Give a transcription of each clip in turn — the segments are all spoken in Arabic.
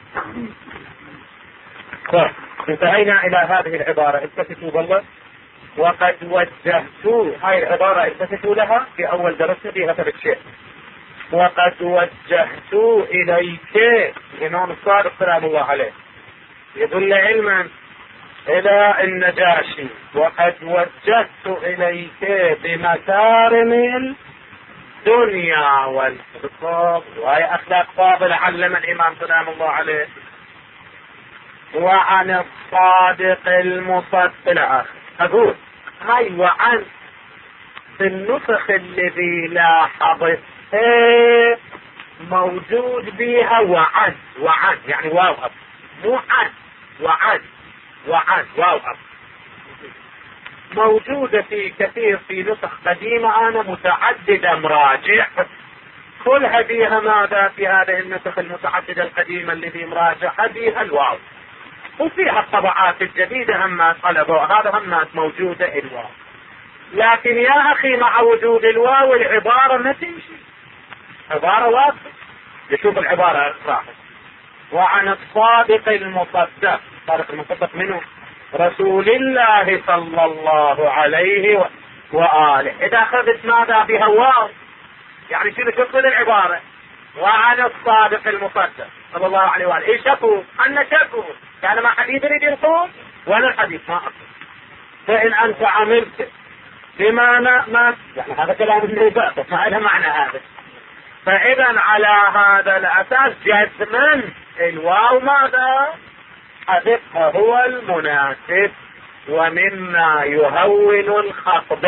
انتهينا إلى هذه العبارة، التفتوا بالله. وقد وجهت، هاي العبارة التفتوا لها في أول درسنا فيها ثلاث شيء. وقد وجهت إليك، الإمام الصادق سلام الله عليه يدل علما إلى النجاشي. وقد وجهت إليك بمكارم الدنيا والاقتصاد، وهي أخلاق فاضلة علم الإمام سلام الله عليه. وعن الصادق المصدق، أقول هاي وعن في النسخ الذي لاحظت موجود بها وعن يعني واو أب، مو عن، وعن واو أب، موجودة في كثير في نسخ قديمة أنا متعددة مراجع، كلها بها ماذا في هذه النسخ المتعددة القديمة التي مراجعها بها الواو، وفيها الطبعات الجديدة هم طلبوا هذا هم موجودة الواو. لكن يا أخي مع وجود الواو العبارة ما تمشي، عبارة واضحة. يشوف العبارة صاحب. وعن الصادق المصدق، الصادق المصدق منه رسول الله صلى الله عليه وآله. إذا أخذت ماذا بها واو يعني شنو تقصد العبارة؟ وعن الصادق المصدق صلى الله عليه وآله. إيش شكوا؟ أن شكوا كان ما حد يريد يقول وأنا الحديث ما أقول. فإن أنت عملت بما ما يعني هذا كلام النبات ما له معنى هذا. فإذا على هذا الأساس جزما الواو ماذا؟ حذفها هو المناسب. ومما يهون الخطب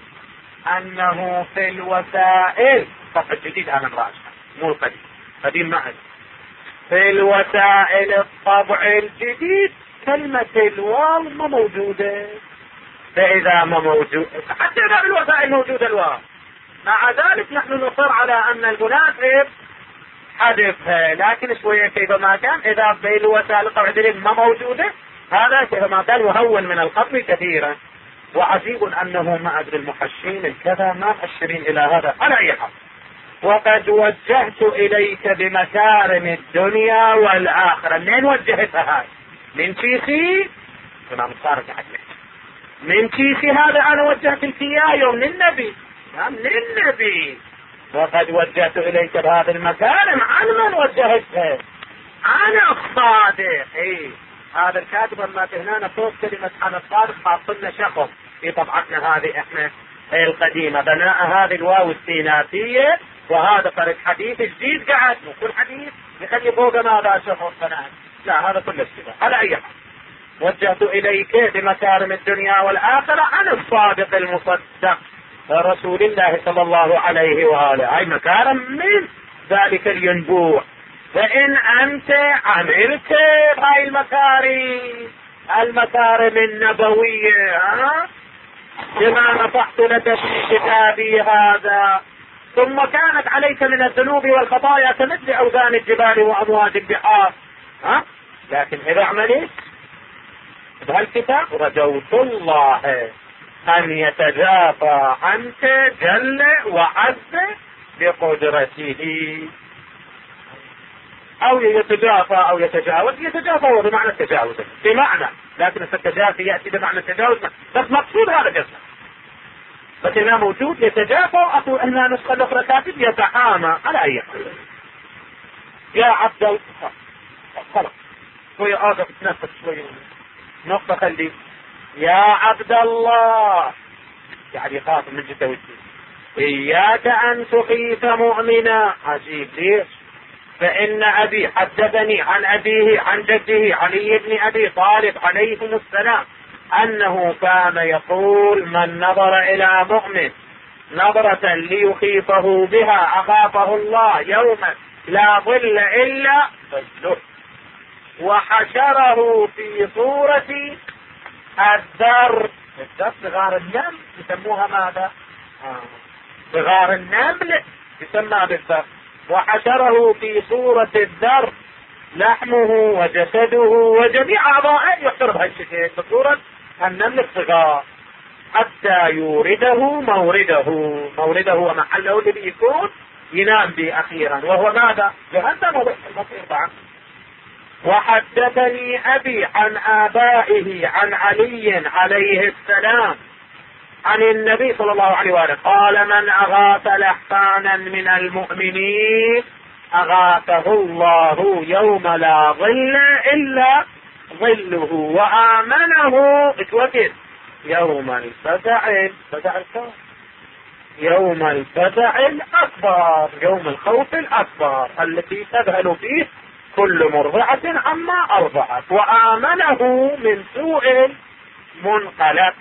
أنه في الوسائل، صفحة جديد أنا مراجع مو القديم، قديم ما أدري. في الوسائل الطبع الجديد كلمة الواو ما موجودة. فإذا ما موجود حتى إذا بالوسائل موجودة الواو، مع ذلك نحن نصر على أن المناسب حذفها. لكن شوية كيفما كان إذا بالوسائل الطبع الجديد ما موجودة، هذا كيفما كان يهون من الخطب كثيرا. وعجيب أنه ما أدري المحشين الكذا ما مؤشرين إلى هذا على أي حال. وقد وجهت إليك بمكارم الدنيا والآخرة. منين وجهتها هاي؟ من كيسي؟ إمام الصادق عدل من كيسي هذا أنا وجهت لك إياه من النبي، من النبي. وقد وجهت إليك بهذه المكارم. عن من وجهتها؟ عن الصادق. هذا الكاتب لما هنا فوق كلمة عن الصادق حاطلنا شخص في طبعتنا هذه احنا القديمة، بناء هذه الواو السيناتية. وهذا فرق حديث جديد قاعد كل حديث يخلي فوق ماذا شخص بناء. لا هذا كله كذا على أي حال. وجهت إليك بمكارم الدنيا والآخرة عن الصادق المصدق رسول الله صلى الله عليه وآله. أي مكارم من ذلك الينبوع. فإن أنت عملت هاي المكارم النبوية بما نصحت لك في كتابي هذا، ثم كانت عليك من الذنوب والخطايا كمثل أوزان الجبال وأمواج البحار، لكن إذا عملت بهالكتاب رجوت الله أن يتجافى عنك جل وعز بقدرته. أو يتجافى أو يتجاوز. يتجافى هو بمعنى التجاوز بمعنى، لكن التجافي يأتي بمعنى التجاوز، بس مقصود هذا جزء. بس إنه موجود يتجافى. أقول أنها نسخة الأخرى كاتب يتحامى على أي حال. يا عبد الله خلاص شوية آدم تنفس شوية نقطة خلي. يا عبد الله يعني خاف من جدة والدين. إياك أن تخيف مؤمنا. عجيب ليش؟ فإن أبي حدثني عن أبيه عن جده علي بن أبي طالب عليهم السلام أنه كان يقول من نظر إلى مؤمن نظرة ليخيفه بها أخافه الله يوما لا ظل إلا ظله، وحشره في صورة الذر. الذر صغار النمل يسموها ماذا؟ صغار النمل يسمى بالذر. وحشره في صورة الذر لحمه وجسده وجميع أعضائه يحشر بهالشكل بصورة النمل الصغار حتى يورده مورده ومحله الذي يكون ينام به أخيرا، وهو ماذا؟ جهنم وبئس المصير طبعا. وحدثني أبي عن آبائه عن علي عليه السلام عن النبي صلى الله عليه وآله قال: من أغاث لحفانا من المؤمنين أغاثه الله يوم لا ظل إلا ظله وآمنه اتوكد يوم الفزع الأكبر، يوم الخوف الأكبر التي تذهل فيه كل مرضعة عما أرضعت، وآمنه من سوء منقلب.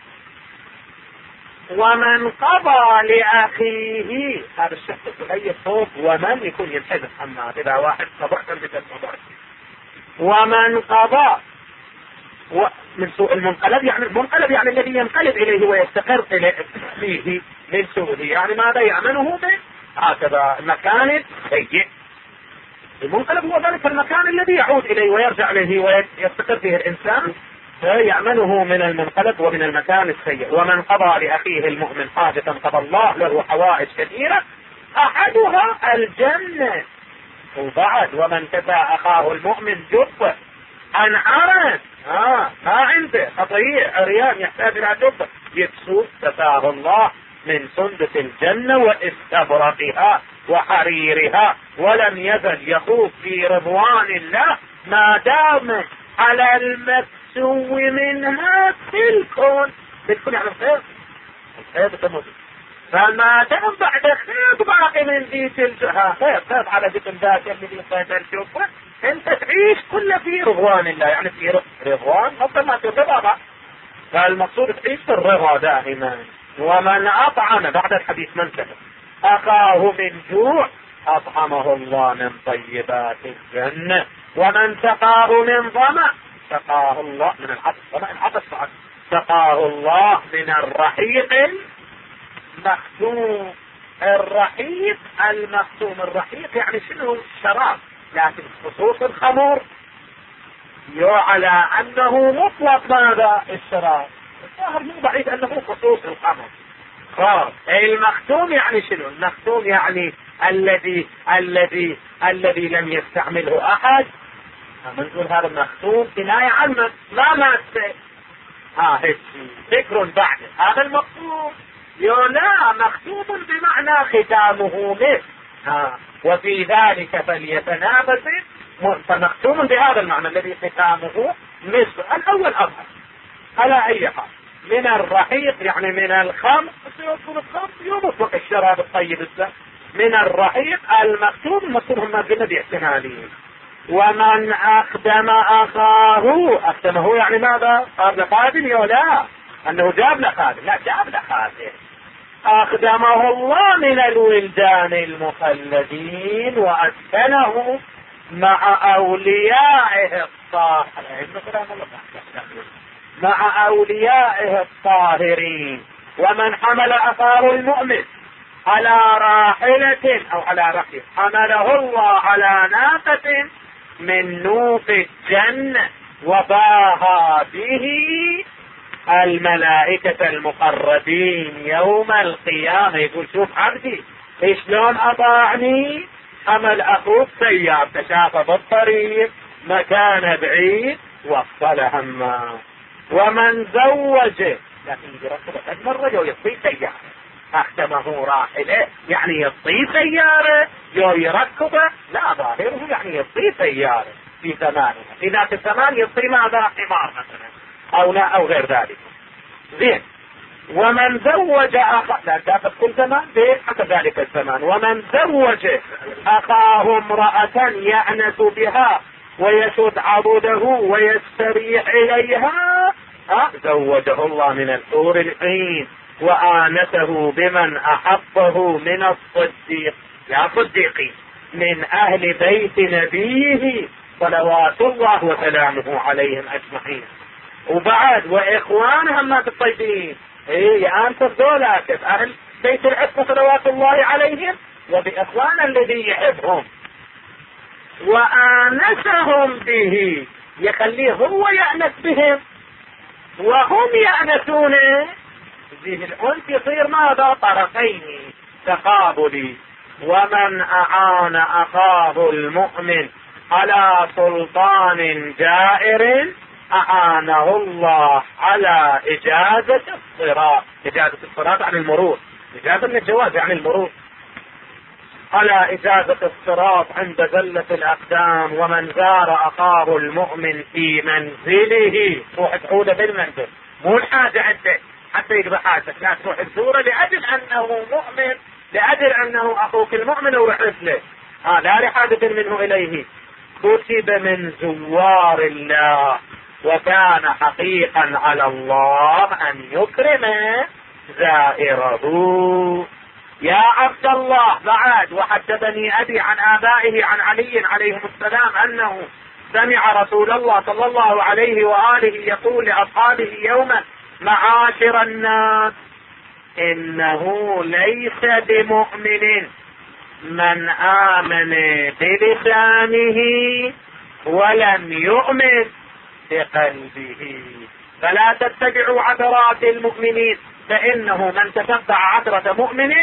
ومن قضى لأخيه، هذا الشخص أي صوت ومن يكون ينحذف عما إذا واحد قضى مثل قضى. ومن قضى من سوء المنقلب، يعني المنقلب يعني الذي ينقلب إليه ويستقر فيه من سوءه، يعني ماذا يأمنه من هكذا المكان سيء. المنقلب هو ذلك المكان الذي يعود إليه ويرجع إليه ويستقر فيه الإنسان، يأمنه من المنقلب ومن المكان السيء. ومن قضى لأخيه المؤمن حاجة قضى الله له حوائج كثيرة أحدها الجنة. وبعد: ومن كفى أخاه المؤمن جبة عن عرس، ما عنده قطيع عريان يحتاج إلى جبة، يكسوه كفاه الله من سندس الجنة واستبرقها وحريرها، ولم يزل يخوض في رضوان الله ما دام على المكسو منها تلكون يعني الخير، فما دام بعد خير باقي من ذي تلكها خير على ذكر ذاك الذي خير الجبة، انت تعيش كل في رضوان الله، يعني في رضوان افضل ما ترضى. فالمقصود تعيش في الرضا دائما. ومن أطعم بعد الحديث من كتب أخاه من جوع أطعمه الله من طيبات الجنة. ومن سقاه من ظمأ سقاه الله من العطش سقاه الله من الرحيق المختوم. الرحيق المختوم، الرحيق يعني شنو؟ الشراب، لكن خصوص الخمر يعلى أنه مطلق ماذا؟ الشراب. الظاهر مو بعيد أنه خصوص الخمر. المختوم يعني شنو؟ المختوم يعني الذي لم يستعمله أحد. نقول هذا المختوم كناية عن ما مات. ذكر بعد هذا المختوم لا مختوم بمعنى ختامه مثل وفي ذلك فليتنافس، فمختوم بهذا المعنى الذي ختامه مثل الأول أظهر على أي حال. من الرحيق يعني من الخمر، يدخل الخمر يطلق الشراب الطيب السهل. من الرحيق المختوم، المختوم هم قلنا باحتمالين. ومن أخدم أخاه، أخدمه يعني ماذا؟ صار لخادم لا أنه جاب لخادم، لا جاب لخادم. أخدمه الله من الولدان المخلدين وأسكنه مع أوليائه الطاهرين. ومن حمل أخاه المؤمن على راحلة أو على رحل حمله الله على ناقة من نوق الجنة وباها به الملائكة المقربين يوم القيامة. يقول: شوف عبدي شلون أطاعني، حمل أخوك سيارة تشافى بالطريق مكان بعيد وصل همه. ومن زوجه، لكن يركب مرة يطي سيارة، أخدمه راحلة يعني يطي سيارة يركبه، لا ظاهره يعني يطي سيارة في زمانه، في ذاك الزمان يطي ماذا؟ حمار مثلا أو لا أو غير ذلك. زين. ومن زوج لا تأخذ كل زمان حتى ذلك الزمان. ومن زوج أخاه امرأة يأنس بها ويسد عبده ويستريح إليها زوجه الله من الحور العين وآنسه بمن أحبه من الصديق يا صديقين من أهل بيت نبيه صلوات الله وسلامه عليهم أجمعين. وبعد وإخوانهم ما الطيبين أنت الدولة أهل بيت العصمة صلوات الله عليهم وبإخوان الذي يحبهم وآنسهم به، يخليه هو يأنس بهم وهم يأنسون به. الأنس يصير ماذا؟ طرفين تقابلي. ومن أعان أخاه المؤمن على سلطان جائر أعانه الله على إجازة الصراط. إجازة الصراط عن المرور، إجازة من الجواز يعني المرور. على إجازة الصراط عند زلة الأقدام. ومن زار أخاه المؤمن في منزله، تروح تعوده بالمنزل، مو الحاجة عندك حتى يقضي حاجتك، لا تروح تزوره لأجل أنه مؤمن، لأجل أنه أخوك المؤمن ورحت له، لا لحاجة منه إليه. كتب من زوار الله، وكان حقيقا على الله أن يكرم زائره. يا عبد الله بعد. وحدثني أبي عن آبائه عن علي عليهم السلام أنه سمع رسول الله صلى الله عليه وآله يقول لأصحابه يوما: معاشر الناس، إنه ليس بمؤمن من آمن بلسانه ولم يؤمن بقلبه. فلا تتبعوا عثرات المؤمنين، فإنه من تتبع عثرة مؤمن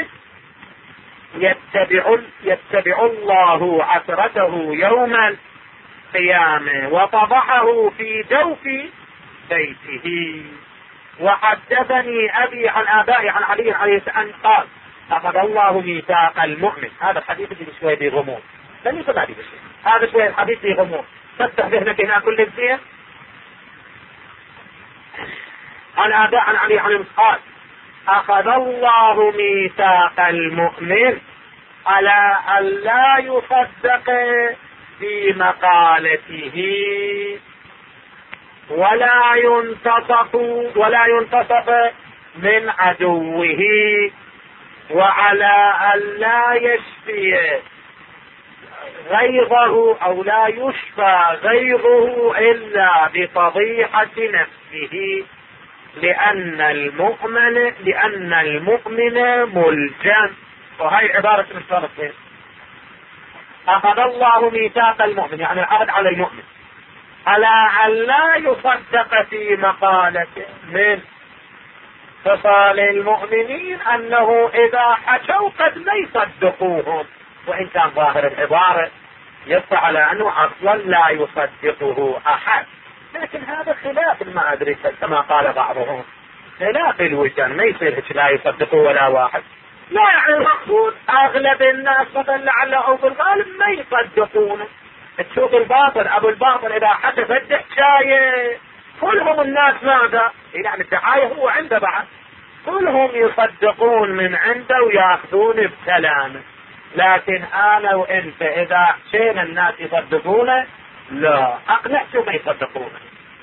يتبع الله عثرته يوم القيامة وفضحه في جوف بيته. وحدثني أبي عن آبائي عن علي عليه السلام قال: أخذ الله ميثاق المؤمن. هذا الحديث اللي شوي بغموض، لن يصل هذه بشيء، هذا شوي الحديث بغموض، فتح ذهنك هنا كل شيء. عن آباء عن علي عليه قال: أخذ الله ميثاق المؤمن على أن لا يصدق في مقالته ولا ينتصف من عدوه، وعلى أن لا يشفي غيظه أو لا يشفى غيظه إلا بفضيحة نفسه، لأن المؤمن ملجم. وهي عبارة المشتركين. أخذ الله ميثاق المؤمن يعني العهد على المؤمن على أن لا يصدق في مقالته. من خصال المؤمنين أنه إذا حكوا قد لا يصدقوهم، وإن كان ظاهر العبارة يبقى على أنه أصلا لا يصدقه أحد. لكن هذا خلاف، ما أدري كما قال بعضهم، خلاف الوجدان، ما يصير لا يصدقه ولا واحد. لا يعني المقصود أغلب الناس مثلا لعله أو بالغالب ما يصدقونه. تشوف الباطل، أبو الباطل إذا حدث الدحشاية كلهم الناس ماذا؟ يعني الدعاية هو عنده بعد، كلهم يصدقون من عنده ويأخذون بكلامه. لكن أنا وإنت إذا حشينا الناس يصدقونه، لا أقنع شو ما يصدقونه.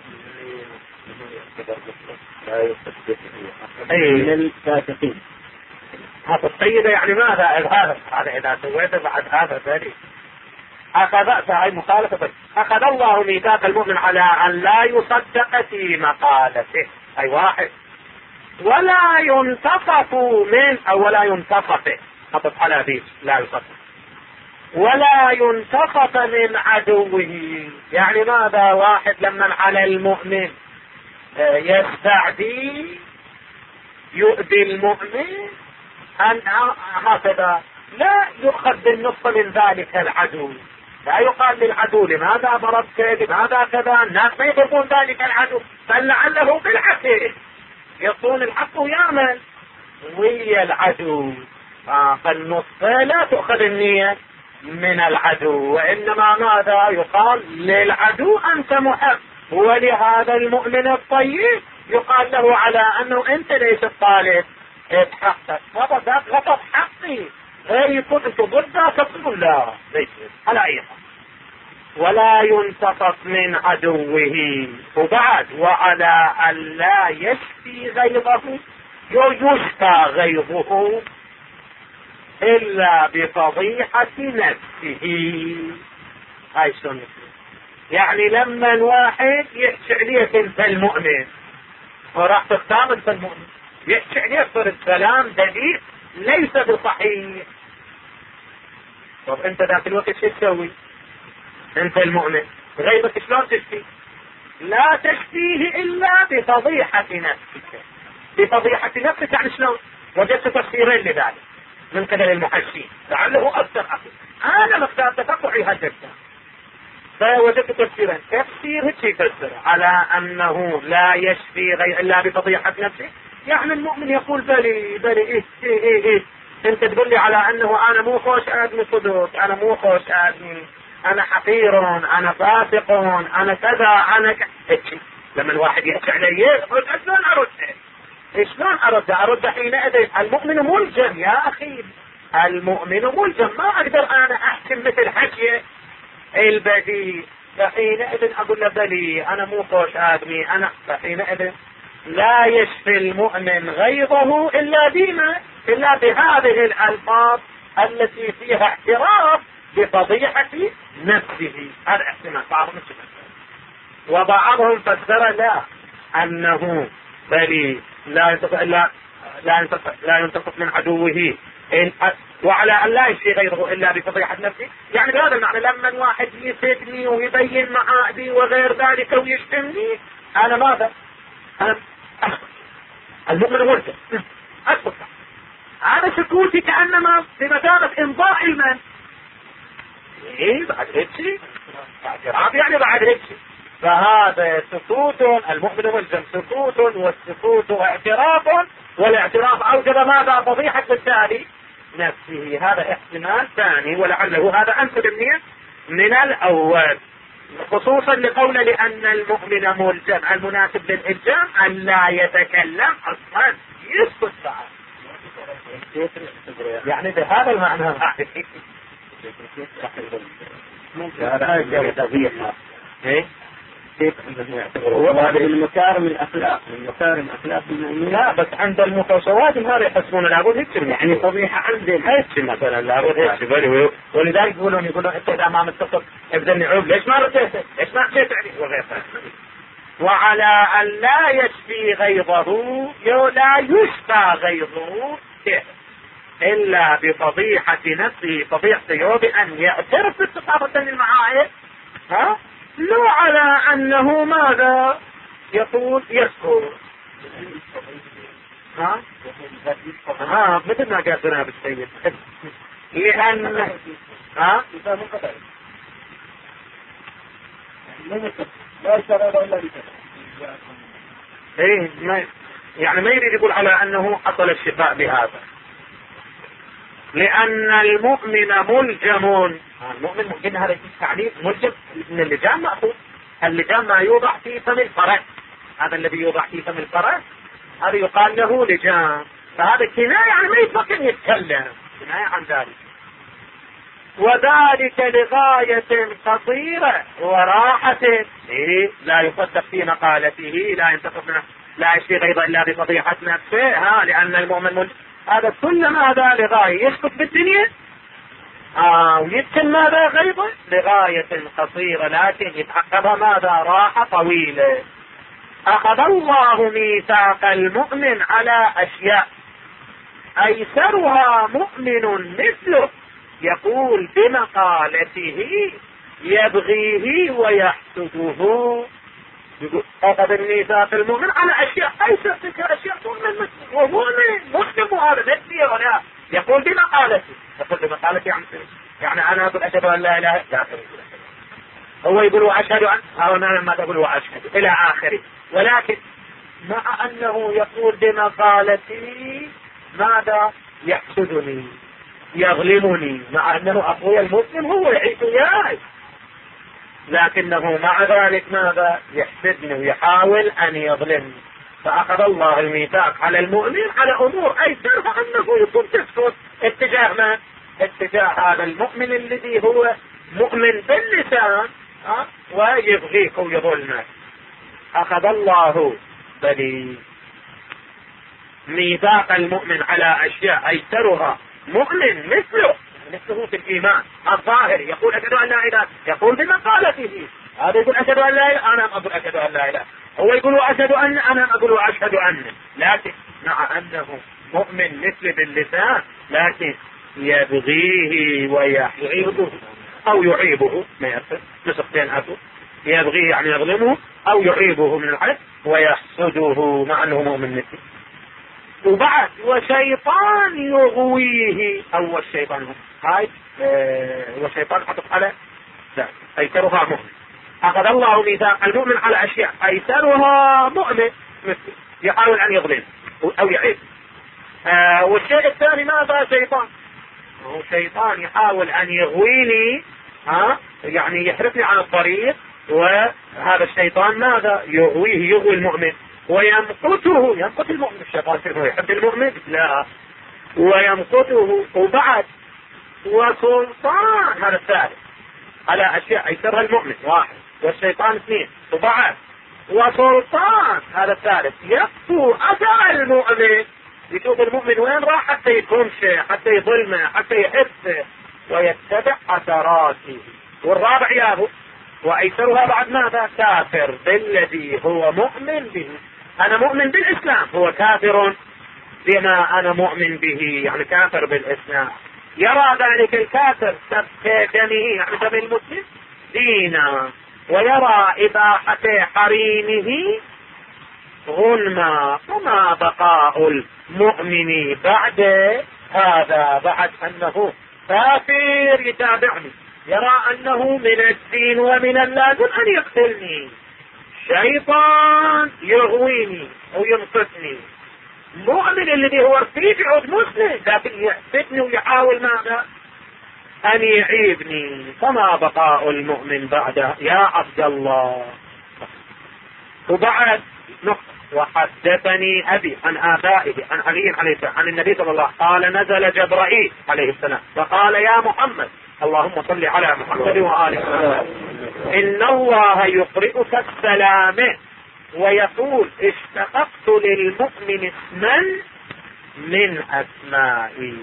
لا يصدقونه من الفاسقين. هذا السيدة يعني ماذا؟ هذا إذا سويته بعد هذا ثاني. أخذ الله ميثاق المؤمن على أن لا يصدق في مقالته، أي واحد، ولا ينتصف من أو ولا ينتصف، خطف على بيش لا يصدق، ولا ينتصف من عدوه. يعني ماذا؟ واحد لما على المؤمن يستعدي يؤذي المؤمن أن هكذا لا يؤخذ بالنصف من ذلك العدو. لا يقال للعدو لماذا ضربت، لماذا كذا. الناس ما يضربون ذلك العدو، بل لعله بالعكس يصون الحق ويعمل ويا العدو. فالنصف لا تؤخذ النية من العدو، وإنما ماذا يقال للعدو أنت محب. ولهذا المؤمن الطيب يقال له على أنه أنت ليس الطالب اتحقق غضب حقي غير يكون انت ضده تقول لا ليس على اي حال. ولا ينتصف من عدوه. وبعد وعلى أن لا يشفي غيظه، يشفى غيظه إلا بفضيحة نفسه. هاي سنة. يعني لما الواحد يحكي عليك انت المؤمن وراح تختار انت المؤمن، يحكي عليك صار الكلام دليل ليس بصحيح. طب انت ذاك الوقت شو تسوي؟ انت المؤمن غيبك شلون تشفي؟ لا تشفيه الا بفضيحة نفسك. بفضيحة نفسك يعني شلون؟ وجدت تفسيرين لذلك من قبل المحشين لعله اكثر اخي. انا مقدار تفقعي هالجدة فوجدت تفسيرا. تفسير هيك يفسر على انه لا يشفي غير الا بفضيحة نفسه. يعني المؤمن يقول بلي إيه انت تقول لي على انه انا مو خوش ادمي صدق، انا مو خوش ادمي، انا حقير، انا فاسق، انا كذا، انا هيك. لما الواحد يحكي علي شلون ارد؟ شلون ارد حينئذ المؤمن ملزم يا اخي، المؤمن ملزم. ما اقدر انا احكم مثل حكي البديع. فحينئذ اقول له بلي انا مو خوش ادمي انا. فحينئذ لا يشفي المؤمن غيظه الا بما الا بهذه الالفاظ التي فيها اعتراف بفضيحة نفسه. هذا احتمال بعضهم وبعضهم فسر لا انه بلي لا ينتقص من عدوه وعلى ان لا يشفي غيره الا بفضيحة نفسه. يعني بهذا المعنى لما واحد يسدني ويبين معادي وغير ذلك ويشتمني انا ماذا؟ انا المؤمن ملزم اسكت. هذا سكوتي كانما بمثابة امضاء المن. ايه بعد هيك اعتراف يعني بعد هيك. فهذا سكوت، المؤمن ملزم سكوت، والسكوت اعتراف، والاعتراف اوجب ماذا؟ فضيحة الثاني نفسه. هذا احتمال ثاني ولعله هذا انسب من الاول، خصوصا لقول لان المؤمن ملزم. المناسب للالزام ان لا يتكلم اصلا، يسكت ساعة. يعني بهذا المعنى ايه هذه المكارم الاخلاق، من مكارم اخلاق المؤمنين. لا بس عند المتصوات ما يحسبون العبود هيك يعني فضيحة عندهم هيك مثلا العبود هيك. ولذلك يقولون انت اذا ما متصل ابذلني عيوب، ليش ما رديت؟ ليش ما حكيت عليه وغيره. وعلى ان لا يشفي غيظه لا يشفى غيظه الا بفضيحة نفسه، فضيحته بان يعترف باستقامة المعايب. لا على انه ماذا يقول يذكر. مثل ما قال جناب السيد. لان ايه يعني ما يريد يقول على انه حصل الشفاء بهذا. لان المؤمن ملجم. المؤمن ممكن هذا التعليم ملجم من اللجام مأخوذ. اللجام ما يوضع في فم الفرس، هذا الذي يوضع في فم الفرس هذا يقال له لجام. فهذا كناية يعني ما يتمكن يتكلم، كناية عن ذلك. وذلك لغاية قصيرة وراحة. لا يصدق في مقالته، لا ينتقص منه، لا يشفي غيظه الا بفضيحة نفسه. لان المؤمن هذا كل ماذا لغاية يسكت بالدنيا ويتم ماذا غيظه لغاية قصيرة، لكن يتعقبها ماذا؟ راحة طويلة. اخذ الله ميثاق المؤمن على اشياء ايسرها مؤمن مثله يقول بمقالته يبغيه ويحسده. اخذ الميثاق المؤمن على اشياء ايسر، تلك اشياء مؤمن مثله وهو مسلم. هذا نفسي ولا يقول بمقالته. يقول بمقالته يعني انا اقول اشهد ان لا اله الا الله، هو يقول واشهد ان، انا ما تقول واشهد الى اخره. ولكن مع انه يقول بمقالته ماذا؟ يحسدني يظلمني، مع انه اخوي المسلم هو يعيش وياي، لكنه مع ذلك ماذا؟ يحسدني ويحاول ان يظلمني. فاخذ الله الميثاق على المؤمن على امور ايسرها انه يكون تسكت اتجاه ما؟ اتجاه هذا المؤمن الذي هو مؤمن باللسان ويبغيك ويظلمك. اخذ الله بني ميثاق المؤمن على اشياء ايسرها مؤمن مثله في الايمان الظاهر، يقول اشهد ان لا اله، يقول بمقالته. هذا يقول اشهد ان لا اله، انا اقول اشهد ان لا اله. هو يقول اشهد ان، انا اقول اشهد ان. لكن مع انه مؤمن مثل باللسان، لكن يبغيه ويحسده او يعيبه، ما يصير نسختين اكو. يبغيه يعني يظلمه او يعيبه من الحد، ويحسده مع انه مؤمن مثله. وبعد وشيطان يغويه، او الشيطان هاي وشيطان حطت على لا، أيسرها مؤمن. أخذ الله ميثاق المؤمن على أشياء أيسرها مؤمن مثل يحاول أن يظلم أو يعيب. والشيء الثاني ماذا؟ شيطان. هو شيطان يحاول أن يغويني، يعني يحرفني عن الطريق، وهذا الشيطان ماذا؟ يغوي المؤمن ويمقته. يمقت المؤمن. الشيطان يحب المؤمن؟ لا، ويمقته. وبعد وسلطان، هذا الثالث، على أشياء أيسرها المؤمن واحد، والشيطان اثنين، وبعد وسلطان، هذا الثالث، يقفو أثر المؤمن. يشوف المؤمن وين راح حتى يكونشه، حتى يظلمه، حتى يحبه ويتبع أثراته. والرابع يابو وأيسرها بعد ماذا؟ كافر بالذي هو مؤمن به. أنا مؤمن بالإسلام، هو كافر بما أنا مؤمن به، يعني كافر بالإسلام. يرى ذلك الكافر سفك دمه، يعني دم المسلم، دينا، ويرى إباحة حريمه غنما. وما بقاء المؤمن بعد هذا، بعد أنه كافر يتابعني، يرى أنه من الدين ومن اللازم أن يقتلني، شيطان يغويني أو ينقذني، مؤمن الذي هو رفيق عود مسلم لكن يحسدني ويحاول ماذا؟ أن يعيبني. فما بقاء المؤمن بعده يا عبد الله. وبعد نقطة: وحدثني أبي عن آبائه عن علي عليه السلام عن النبي صلى الله عليه وسلم قال: نزل جبرائيل عليه السلام فقال: يا محمد، اللهم صل على محمد وآله وسلم، إن الله يقرئك السلام ويقول: اشتققت للمؤمن اسما من أسمائي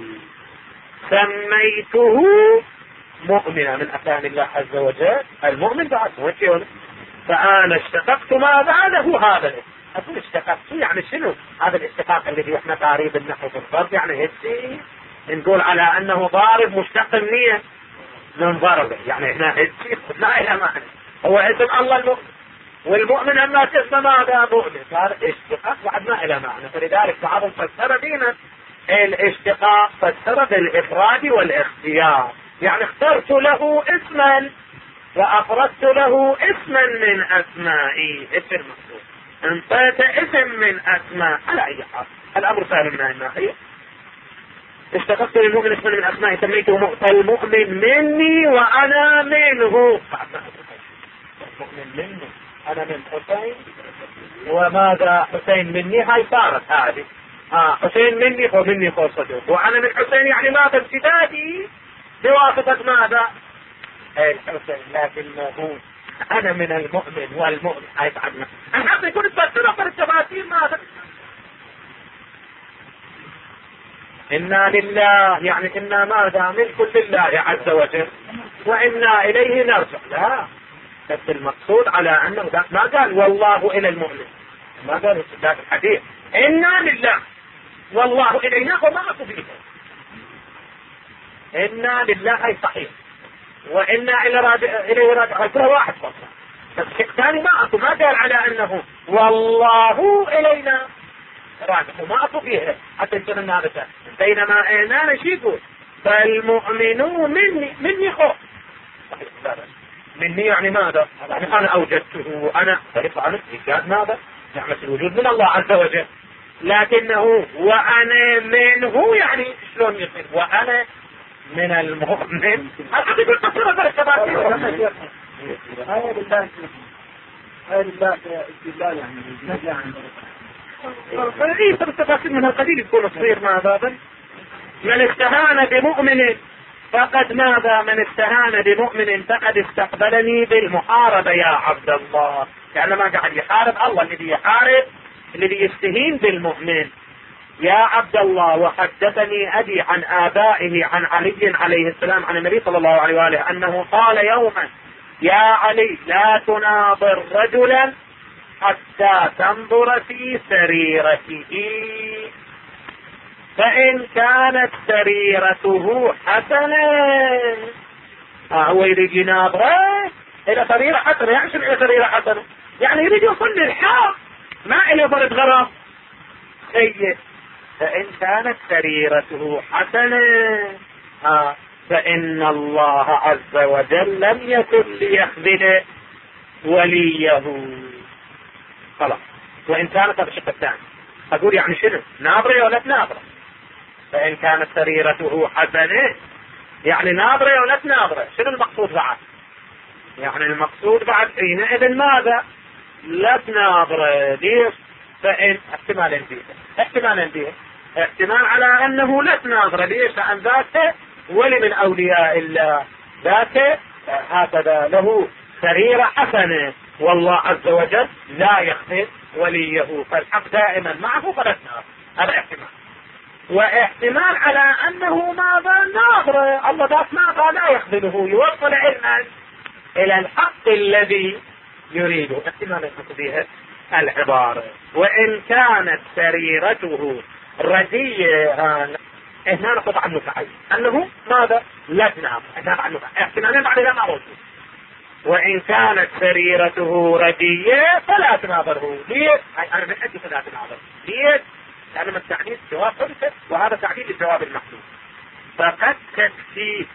سميته مؤمنا، من أسماء الله عز وجل المؤمن بعد وجهه. فأنا اشتققت ماذا له هذا الاسم. أقول اشتققت يعني شنو هذا الاشتقاق الذي احنا قريب النحو في الضرب، يعني هدي نقول على أنه ضارب مشتق منية من ضربه، يعني احنا هدي لا إلى معنى. هو اسم الله المؤمن، والمؤمن أما اسم ماذا؟ مؤمن. صار اشتقاق بعد ما إلى معنى. فلذلك بعضهم فسر دينا الاشتقاق فسر بالإفراد والاختيار، يعني اخترت له اسما وأفردت له اسما من أسمائي. اسم المقصود انطيت اسم من أسماء. على أي حال الأمر سهل من هذه الناحية. اشتققت للمؤمن اسما من أسمائي سميته المؤمن مني وأنا منه. المؤمن مني، أنا من حسين، وماذا حسين مني؟ هاي صارت هذه. حسين مني ومني هو صدوق، وأنا من حسين يعني ماذا؟ امتدادي بواسطة ماذا؟ الحسين. لكنه أنا من المؤمن والمؤمن هاي تعبنا. الحق يكون تفسر أخر التفاسير ماذا؟ إنا لله، يعني إنا ماذا؟ ملك لله عز وجل وإنا إليه نرجع. لا، بس المقصود على أنه ما قال والله إلى المؤمن، ما قال ذاك الحديث إنا لله والله إلينا وما أكو فيه. إنا لله هي صحيح، وإنا إليه راجع كل واحد فقط. بس شيء ثاني ما أكو، ما قال على أنه والله إلينا راجع وما أكو فيه حتى يصير هذا. بينما إنا نشيكو فالمؤمنون مني خوف. صحيح. مني يعني ماذا؟ يعني أنا أوجدته، أنا تعرف عنه إيجاد ماذا؟ نعمة الوجود من الله عز وجل. لكنه وأنا منه، يعني شلون يصير وأنا من المؤمن؟ هذا يقول تصير هذا التفاسير. هاي بالله استدلال يعني فليس بالتفاسير من القليل يكون تصير ماذا؟ من استهان بمؤمن فقد ماذا؟ من استهان بمؤمن فقد استقبلني بالمحاربة يا عبد الله. يعني ما قاعد يحارب الله، الذي يحارب الذي يستهين بالمؤمن. يا عبد الله، وحدثني أبي عن آبائه عن علي عليه السلام عن النبي صلى الله عليه وآله أنه قال يوما: يا علي، لا تناظر رجلا حتى تنظر في سريرته، فإن كانت سريرته حسنة. هو يريد يناظره إلى سريرة حسنة، يعني شو إلى سريرة حسنة؟ يعني يريد يوصل للحق، ما إلى ضرب غرام سيء. فإن كانت سريرته حسنة فإن الله عز وجل لم يكن ليخذل وليه. خلاص. وإن كانت الشق الثاني أقول يعني شنو؟ ناظرة ولا ناظرة؟ فإن كانت سريرته حسنة يعني ناظرة ولا ناظرة؟ شنو المقصود بعد؟ يعني المقصود بعد حينئذ ماذا؟ لا ناظرة. ليش؟ فإن احتمالين فيه احتمال على أنه لا ناظرة. ليش؟ لأن ذاك ولي من أولياء الله، ذاك هكذا له سريرة حسنة، والله عز وجل لا يخذل وليه، فالحق دائما معه فلا ناظر. هذا احتمال. واحتمال على أنه ماذا؟ ناظرة. الله ذاك ماذا؟ لا يخذله، يوصل علما إلى الحق الذي يريده. احتمال تقضيها العبارة. وإن كانت سريرته ردية، هنا نقطع عنه تعين أنه ماذا؟ لا تنام. احتمالين بعد لا موجود. وإن كانت سريرته ردية فلا تناظره. ليش؟ أنا من أجل فلا تناظر. ليش؟ لأن التعديل جواب خلفه، وهذا تعديل الجواب المحدود. فقد تكفي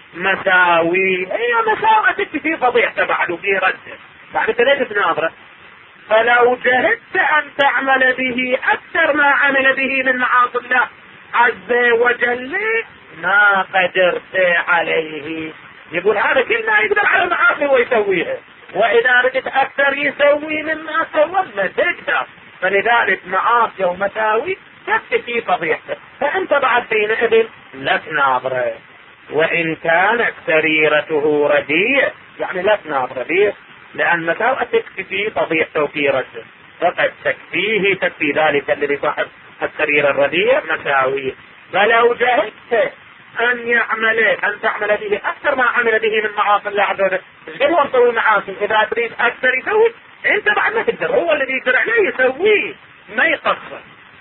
مساوي، هي مساوي تكفي فضيحة بعد وفي رد بعد ليش تناظره؟ فلو جهدت أن تعمل به أكثر ما عمل به من معاصي الله عز وجل ما قدرت عليه. يقول هذا كلمة يقدر على المعاصي ويسويها، وإذا ردت أكثر يسوي مما سوى ما تقدر. فلذلك معاصي ومساوي تكفي فضيحته، فأنت بعد حينئذ لا تناظره. وإن كانت سريرته رديئة يعني لا تناظره. ليه؟ لأن مساوئ تكفي فضيحته في رده، فقد تكفي ذلك الذي صاحب السرير الرديء مساوي. فلو جهدت أن تعمل به أكثر ما عمل به من معاصي الله عز وجل. غير هو مسوي معاصي، إذا تريد أكثر يسوي، أنت بعد ما تقدر، هو الذي يقدر عليه يسويه ما يقصر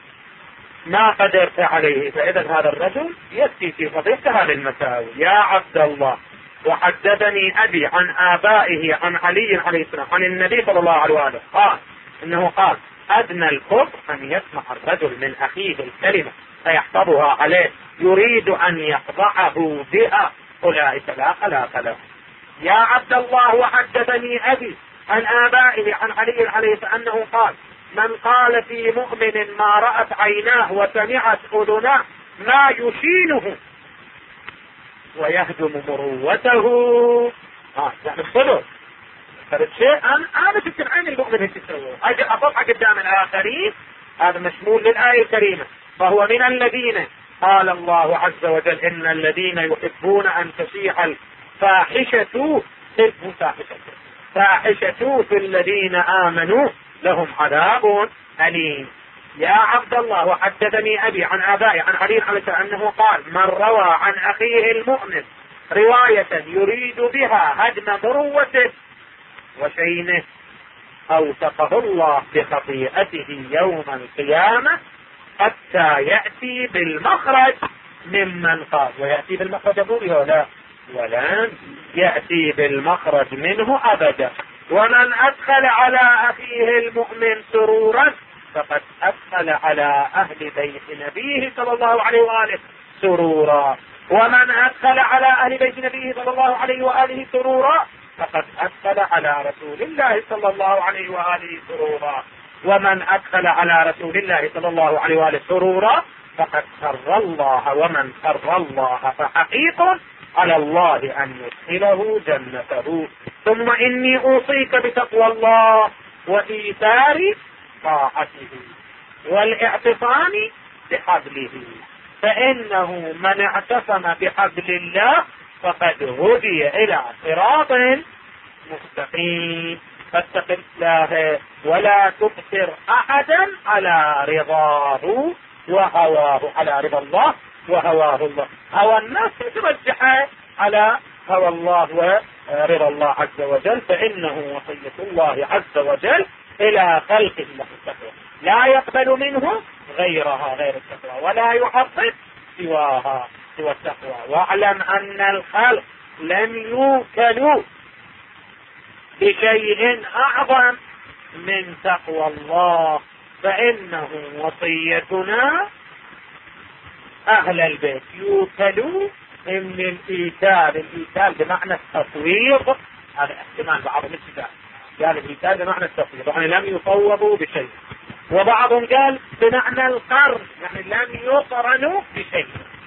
ما قدرت عليه. فإذا هذا الرجل يكفي في فضيحة هذه المساوي. يا عبد الله، وحدثني أبي عن آبائه عن علي عليه السلام عن النبي صلى الله عليه وآله قال إنه قال أدنى الكفر أن يسمع الرجل من أخيه الكلمة فيحفظها عليه يريد أن يخضعه بها، أولئك لا خلاق له. يا عبد الله، وحدثني أبي عن آبائه عن علي عليه السلام أنه قال من قال في مؤمن ما رأت عيناه وسمعت أذناه ما يشينه ويهدم مروته. يعني الصدر فالشيء أنا شفت العين المؤمن هيك تسويه، أجي أطلع قدام الآخرين، هذا مشمول للآية الكريمة. فهو من الذين قال الله عز وجل إن الذين يحبون أن تشيع الفاحشة في الذين آمنوا لهم عذاب أليم. يا عبد الله، وحدثني أبي عن آبائي عن علي عليه السلام أنه قال من روى عن أخيه المؤمن رواية يريد بها هدم مروته وشينه أوثقه الله بخطيئته يوم القيامة حتى يأتي بالمخرج ممن قال. ويأتي بالمخرج أبوه لا، ولن يأتي بالمخرج منه أبدا. ومن أدخل على أخيه المؤمن سرورا فقد أدخل على أهل بيت نبيه صلى الله عليه وآله سرورا. ومن أدخل على أهل بيت نبيه صلى الله عليه وآله سرورا فقد أدخل على رسول الله صلى الله عليه وآله سرورا. ومن أدخل على رسول الله صلى الله عليه وآله سرورا فقد سر الله. ومن سر الله فحقيق على الله أن يدخله جنته. ثم إني أوصيك بتقوى الله وإيثار طاعته والاعتصام بحبله، فإنه من اعتصم بحبل الله فقد هدي إلى صراط مستقيم. فاتق الله ولا تبصر أحدا على رضاه وهواه، على رضا الله وهواه الله. هوى الناس ترجح على هوى الله ورضا الله عز وجل، فإنه وصية الله عز وجل إلى خلقه له التقوى، لا يقبل منه غيرها غير التقوى ولا يحقق سواها سوى التقوى. واعلم أن الخلق لم يوكلوا بشيء أعظم من تقوى الله، فإنه وصيتنا أهل البيت يوكلوا من الإيثار. الإيثار بمعنى التفويض، هذا احتمال بعضهم قال الإيثار بمعنى التفويض يعني لم يفوضوا بشيء، وبعضهم قال بمعنى القرن يعني لم يقرنوا بشيء.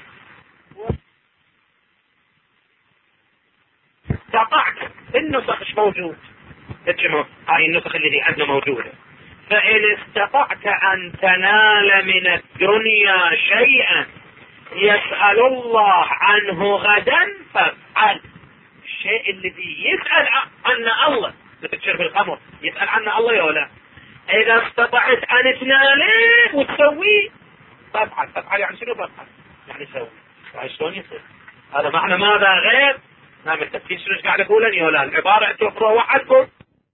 استطعت النسخ مش موجود، هاي النسخ اللي عندنا موجودة. فإن استطعت أن تنال من الدنيا شيئا يسأل الله عنه غدا فافعل. الشيء الذي يسأل عنه الله، مثل شرب الخمر يسأل عنه الله يا ولا، إذا استطعت أن تناله وتسويه فافعل. فافعل يعني شنو؟ فافعل يعني سوي. شلون يصير؟ هذا معنى ماذا غير؟ نعم التفكير شنو قاعد أقول يا ولا؟ العبارة أنتم اقرأوا وحدكم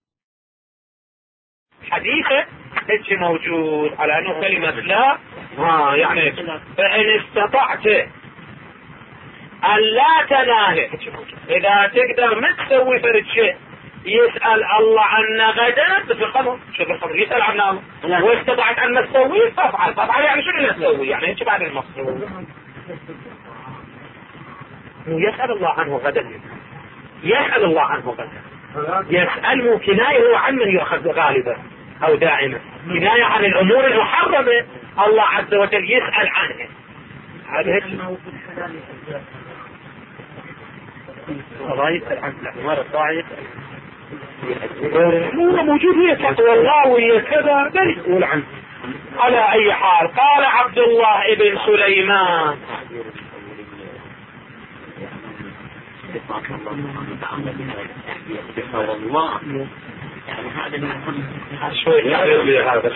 حديثة هيك موجود على أنه كلمة لا يعني فإن استطعت أن لا تناله، إذا تقدر ما تسوي فرد شيء يسأل الله عنه غدا في الخمر. شوف الخمر يسأل عنه الله، واستطعت أن تسوي فافعل. فافعل يعني شنو اللي تسوي؟ يعني هيك بعد المصروف يسأل الله عنه غدا، يسأل الله عنه غدا. يسأل كناية هو عن من يأخذ غالبا أو دائما، كناية عن الأمور المحرمة الله عز وجل يسأل عنها. هذا الله يسأل عن الأمور الطائف الأمور موجود، هي تقوى الله وهي كذا لا يسأل عنه. على أي حال قال عبد الله ابن سليمان شوي هذا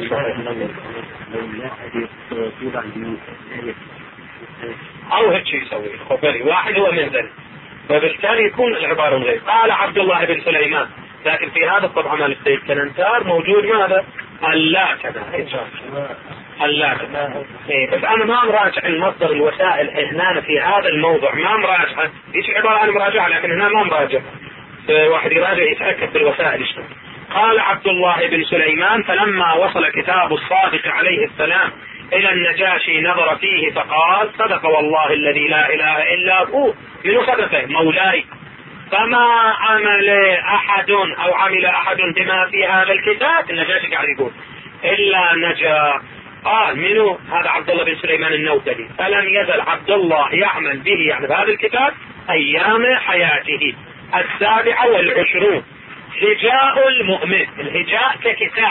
أو هيك يسوي خبري واحد هو منزل، فبالتالي يكون العبارة غير. قال عبد الله بن سليمان، لكن في هذا الطبع مال السيد كننتار موجود ماذا؟ اللا كذا اللا كذا. بس أنا ما مراجع المصدر الوسائل هنا في هذا الموضوع، ما مراجع ايش عبارة عن مراجعة، لكن هنا ما مراجع. واحد يراجع يتأكد بالوسائل اشتغل. قال عبد الله بن سليمان فلما وصل كتاب الصادق عليه السلام إلى النجاشي نظر فيه فقال صدق والله الذي لا إله إلا هو، من صدقه مولاي، فما عمل أحد أو عمل أحد بما في هذا الكتاب. النجاشي قاعد يقول إلا نجا. قال منه هذا عبد الله بن سليمان النوتلي، فلم يزل عبد الله يعمل به يعني بهذا الكتاب أيام حياته 27. هجاء المؤمن، الهجاء ككساء،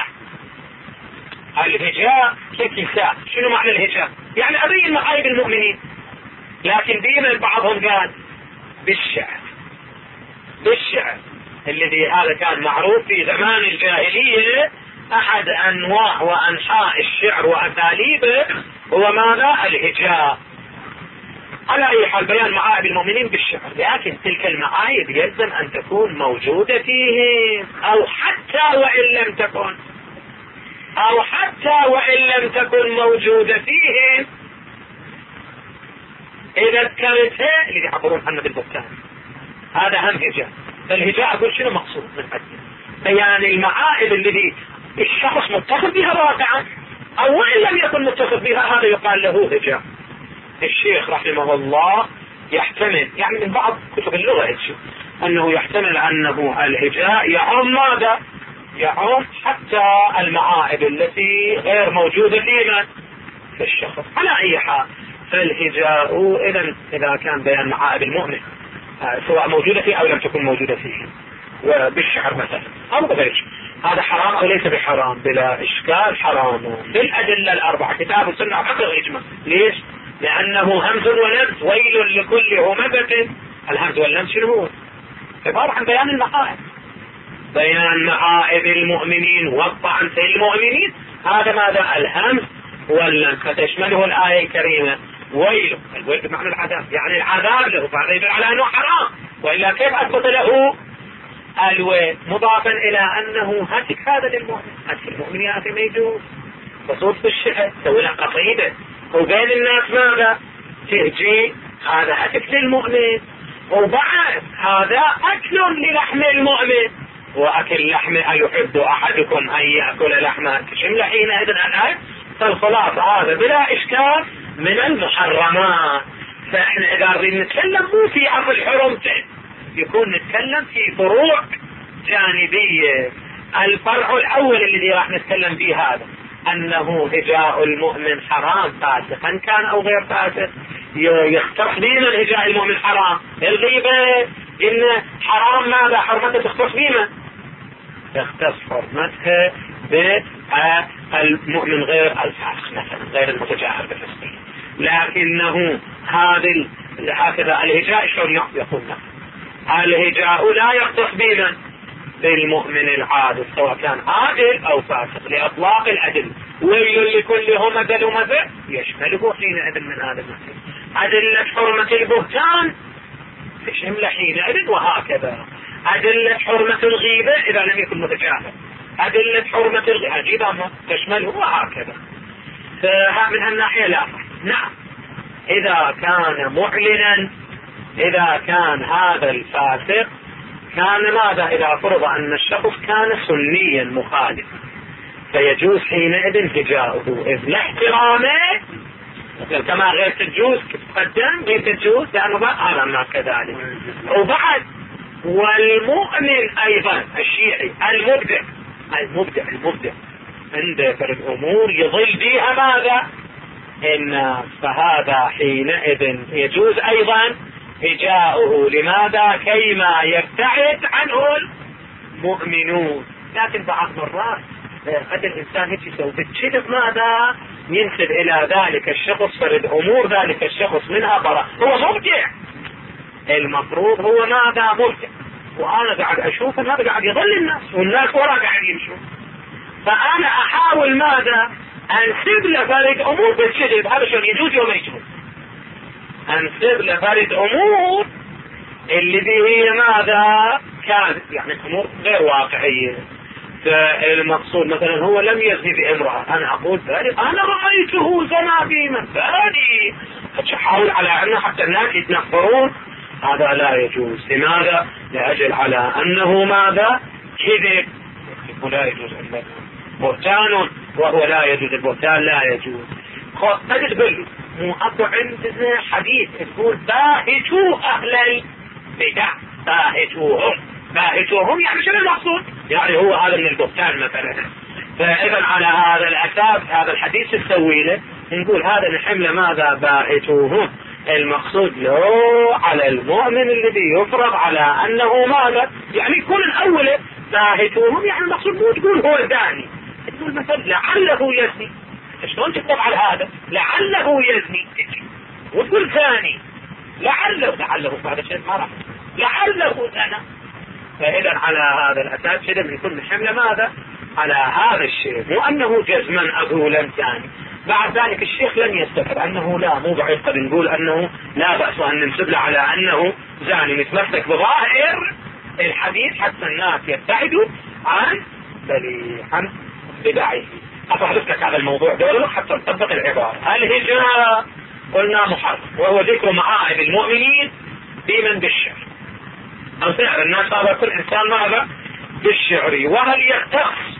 الهجاء ككساء. شنو معنى الهجاء؟ يعني أبين مصائب المؤمنين، لكن ديما بعضهم قال بالشعر. بالشعر الذي هذا كان معروف في زمان الجاهلية، أحد أنواع وأنحاء الشعر وأساليبه هو ماذا؟ الهجاء. على أي حال بيان معايب المؤمنين بالشعر، لكن تلك المعايب يلزم أن تكون موجودة فيهم، أو حتى وإن لم تكن موجودة فيهم إذا ذكرتها اللي يعبرون عنه بالبهتان. هذا هم هجاء. فالهجاء أقول شنو مقصود من حدث؟ بيان المعايب الذي الشخص متصل بها واقعا، أو وإن لم يكن متصل بها، هذا يقال له هجاء. الشيخ رحمه الله يحتمل يعني من بعض كتب اللغة أنه يحتمل أنه الهجاء يعم ماذا؟ يعم حتى المعائب التي غير موجودة في الشخص. على أي حال فالهجاء إذا كان بيان معائب المؤمن سواء موجودة فيه أو لم تكن موجودة فيه، وبالشعر مثلا أو بغير، هذا حرام أو ليس بحرام؟ بلا إشكال حرام بالأدلة الأربعة، كتاب السنة وحق الإجماع. ليش؟ لأنه همز ونمز، ويل لكل همزة. الهمز والنمز شنو هو؟ عبارة عن بيان المعائب، بيان معائب المؤمنين والطعن في المؤمنين. هذا ماذا؟ الهمز والنمز. فتشمله الآية الكريمة ويل، الويل بمعنى العذاب، يعني العذاب له، فهذا يدل على أنه حرام، وإلا كيف أثبت له الويل؟ مضافا إلى أنه هتك هذا للمؤمن، هتك المؤمن يا أخي ما يجوز. بصوت بالشعر تسوي له قصيدة وبين الناس ماذا؟ تهجي، هذا هتك للمؤمن. وبعد هذا أكل للحم المؤمن، وأكل لحم أيحب أحدكم أن يأكل لحمه شمل حينئذ الآية. فالخلاص هذا بلا إشكال من المحرمات. فاحنا اذا نريد نتكلم مو في اصل حرمته، يكون نتكلم في فروع جانبية. الفرع الاول الذي راح نتكلم فيه هذا انه هجاء المؤمن حرام فاسقا كان او غير فاسق. يختص بما هجاء المؤمن حرام. الغيبة ان حرام، ماذا حرمته تختص بما تختص حرمتها بالمؤمن غير الفاسق مثلا، غير المتجاهر بالفسق. لكنه هكذا الهجاء شلون يقول لك؟ الهجاء لا يختص بمن؟ بالمؤمن العادل سواء كان عادل او فاسق، لاطلاق العدل. ويل لكل همزة لمزة يشمله حينئذ من هذا المثل. أدلة حرمة البهتان تشمل حينئذ، وهكذا أدلة حرمة الغيبة إذا لم يكن متجاهل، أدلة حرمة الغيبة تشمله، وهكذا. فمن هالناحية لا. نعم، إذا كان معلنا، إذا كان هذا الفاسق كان ماذا؟ إذا فرض أن الشخص كان سنيا مخالفا فيجوز حينئذ هجاؤه، إذ لا احترامه كما غير تجوز تقدم غير تجوز لأنه هذا كذلك. وبعد والمؤمن أيضا الشيعي المبدع عنده فرد أمور يضل بها ماذا؟ إن فهذا حينئذ يجوز أيضا هجاؤه. لماذا؟ كيما يبتعد عنه المؤمنون. لكن بعض مرات قد الإنسان هيك يسوي بالكذب ماذا؟ ينسب إلى ذلك الشخص فرد أمور ذلك الشخص منها براء. هو مبدع، المفروض هو ماذا؟ مبدع، وأنا قاعد أشوف أن هذا قاعد يضل الناس والناس وراء قاعد يمشون، فأنا أحاول ماذا؟ أنسب له فرد أمور بالكذب. هذا شو يجوز وما يجوز؟ أنسب له فرد أمور اللي هي ماذا؟ كانت يعني أمور غير واقعية. فالمقصود مثلا هو لم يزني بامرأة، أنا أقول ذلك أنا رأيته زنا بمثالي، أحاول على أنه حتى الناس يتنفرون. هذا لا يجوز. لماذا؟ لأجل على أنه ماذا؟ كذب، ولا يجوز بهتان، وهو لا يجوز البهتان، لا يجوز. قد تقول مو أكو عندنا حديث يقول باهتوا أهل البدع، باهتوهم يعني شنو المقصود؟ يعني هو هذا من البهتان مثلا. فإذا على هذا الأساس هذا الحديث السوي له نقول هذا نحمل ماذا؟ باهتوهم. المقصود له على المؤمن الذي يفرض على أنه ماذا؟ يعني يكون الأول باهتوهم، يعني المقصود مو تقول هو الثاني، تقول مثلا لعله يزني. شلون تكتب على هذا؟ لعله يزني، وتقول ثاني لعله هذا الشيء ما راح لعله أنا. فإذا على هذا الأساس كده بيكون حمله ماذا؟ على هذا الشيء، مو أنه جزما أقولا ثاني. بعد ذلك الشيخ لم يستقر أنه لا، مو بعيد قد نقول أنه لا بأس أن ننسب له على أنه زاني، نتمسك بظاهر الحديث حتى الناس يبتعدوا عن بدعه. أفحدث لك هذا الموضوع دولة حتى نطبق العبارة. الهجاء قلنا محرم، وهو ذكر معائب المؤمنين بمن بالشعر أو سعر الناس. هذا كل إنسان ماذا؟ بالشعري. وهل يختص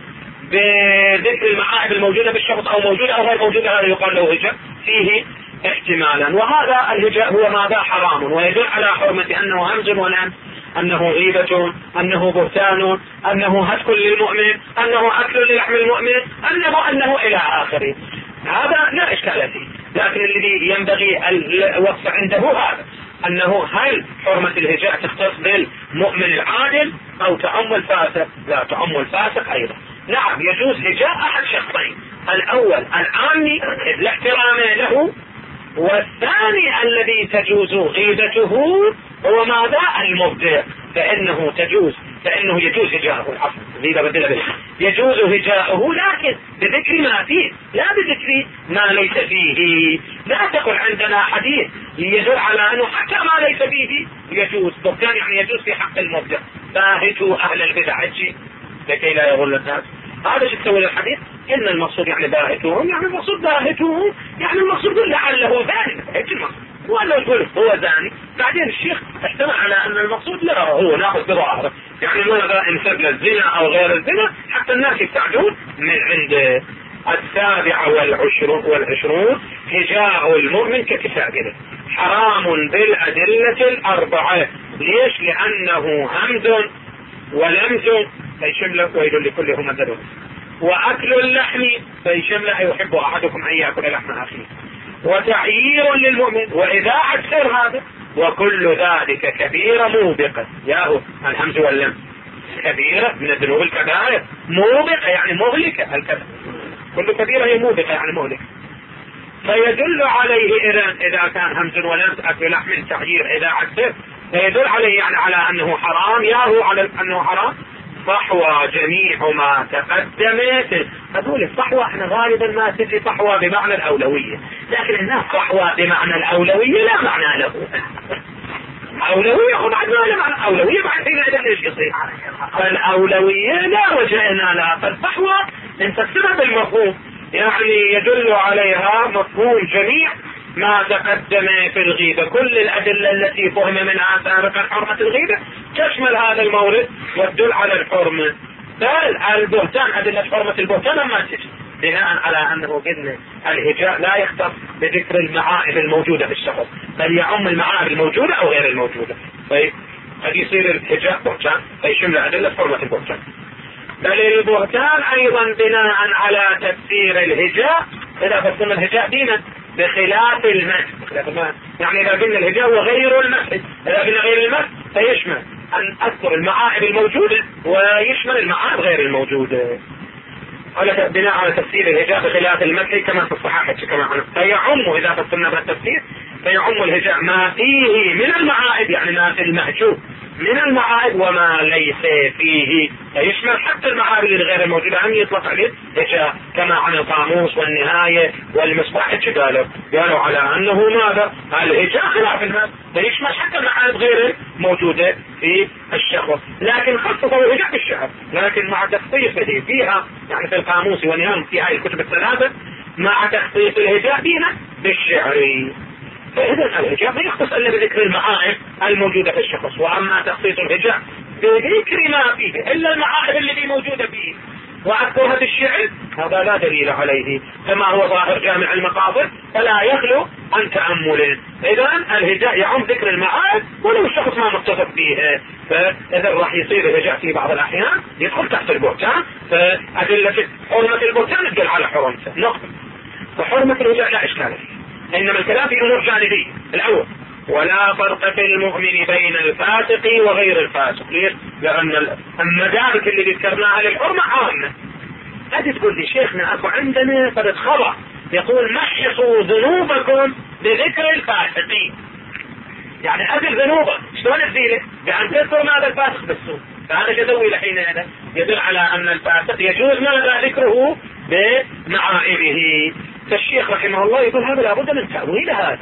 بذكر المعائب الموجودة بالشخص أو موجودة أو غير موجودة؟ هذا يقال له هجاء، فيه احتمالا. وهذا الهجاء هو ماذا؟ حرام، ويدل على حرمة أنه همز ولمس، أنه غيبة، أنه بهتان، أنه هتك للمؤمن، أنه أكل للحم المؤمن، أنه إلى آخره. هذا لا إشكال فيه. لكن الذي ينبغي الوقف عنده هذا أنه هل حرمة الهجاء تختص بالمؤمن العادل أو تعم الفاسق؟ لا، تعم الفاسق أيضا. نعم يجوز هجاء أحد شخصين، الأول العامي لا احترام له، والثاني الذي تجوز غيبته هو ماذا؟ المبدع. فإنه يجوز هجاءه، العفو غيبة بدل به، يجوز هجاءه لكن بذكر ما فيه لا بذكر ما ليس فيه. لا تقل عندنا حديث يدل على أنه حتى ما ليس فيه يجوز. بهتان يعني يجوز في حق المبدع. باهتوا أهل البدع لكي لا يغل الناس. هذا شو تسوي الحديث؟ إن المقصود يعني باهتوهم، يعني المقصود باهتوهم، يعني المقصود لعله ذلك، هيك المقصود. ولا يقول هو زاني. بعدين الشيخ احتمل على أن المقصود لا، هو ناخذ بظاهره، يعني ماذا؟ انسب للزنا أو غير الزنا حتى الناس يبتعدون من عند والعشرون هجاء المؤمن ككسائره حرام بالأدلة الأربعة. ليش؟ لأنه همز ولمز فيشمل ويل لكل همزة، وأكل اللحم فيشمل يحب أحدكم أن يأكل لحم أخيه، وتعيير للمؤمن وإذاعة سر هذا، وكل ذلك كبيرة موبقة. ياهو الهمز واللمز كبيرة من الذنوب الكبائر، موبقة يعني مهلكة. الكبائر كل كبيرة هي موبقة يعني مهلكة. فيدل عليه إذا كان همز ولمز أكل لحم تعيير إذاعة سر فيدل عليه يعني على أنه حرام، ياهو على أنه حرام. صحوى جميع ما تقدمت. هذول الصحوى احنا غالبا ما تجي صحوى بمعنى الأولوية، لكن الناس صحوى بمعنى الأولوية لا معنى له. أولوية وبعد ما له معنى أولوية بعد حين ايش يصير؟ فالأولوية لا وجه لنا لها، فالصحوى نفسرها بالمفهوم يعني يدل عليها مفهوم جميع ما تقدم في الغيبة. كل الأدلة التي فهم منها سابقا حرمة الغيبة تشمل هذا المورد وتدل على الحرمة. بل البهتان أدلة حرمة البهتان ما تجي بناء على أنه قلنا الهجاء لا يختص بذكر المعائب الموجودة في الشخص، بل يعم المعائب الموجودة أو غير الموجودة. طيب قد يصير الهجاء بهتان فيشمل أدلة حرمة البهتان. بل البهتان أيضا بناء على تفسير الهجاء إذا فسرنا الهجاء دينا بخلاف المسح. يعني إذا قلنا الهجاء هو غير المسح، إذا قلنا غير المسح فيشمل أن أذكر المعائب الموجودة ويشمل المعائب غير الموجودة. على بناء على تفسير الهجاء بخلاف المسح كما في الصحاحة كما فيعم إذا فسرنا بالتفسير فيعم الهجاء ما فيه من المعائب يعني ما في المهجوب من المعائب وما ليس فيه، فيشمل حتى المعائب الغير الموجودة. أن يطلق عليه هجاء كما عن القاموس والنهاية والمصباح قالوا على أنه ماذا؟ الهجاء خلاف المسح فيشمل حتى المعائب غير موجودة في الشخص، لكن خصصوا الهجاء بالشعر، لكن مع تخصيصه فيها يعني في القاموس والنهاية في هذه الكتب الثلاثة مع تخصيص الهجاء فيها بالشعر. فإذا الهجاء ما يختص إلا بذكر المعائب الموجودة في الشخص، وأما تخصيص الهجاء بذكر ما فيه إلا المعائب التي موجودة فيه وأذكرها بالشعر هذا لا دليل عليه كما هو ظاهر جامع المقاصد فلا يخلو عن تأمل. إذا الهجاء يعم ذكر المعائب ولو الشخص ما متصف فيها، فإذا راح يصير الهجاء في بعض الأحيان يدخل تحت البهتان، فأدلة حرمة البهتان تدل على حرمته نقطة. فحرمة الهجاء لا إشكال فيه، إنما الكلام في أمور جانبية. الأول ولا فرق في المؤمن بين الفاسق وغير الفاسق. ليش؟ لأن المدارك اللي ذكرناها للحرمة عامة. هذه تقول لي شيخنا أكو عندنا فرد خطأ يقول محصوا ذنوبكم بذكر الفاسقين، يعني أزل ذنوبك شلون تزيله؟ بأن تذكر ماذا الفاسق بالسوء. فهذا جدوي لحين هذا يدل على أن الفاسق يجوز ماذا ذكره بمعائبه. فالشيخ رحمه الله يقول هذا لابد من تأويل هذا.